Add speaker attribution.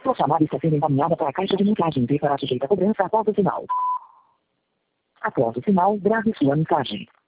Speaker 1: Sua chamada está sendo encaminhada para a caixa de mensagem e será sujeita a cobrança após o sinal. Após o sinal, grave sua mensagem.